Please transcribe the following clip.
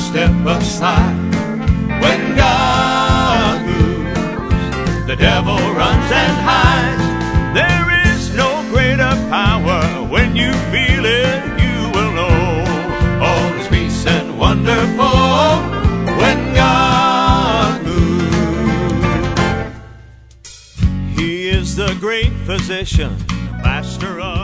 step aside. When God moves, the devil runs and hides. There is no greater power. When you feel it, you will know all is peace and wonderful when God moves. He is the great physician, master of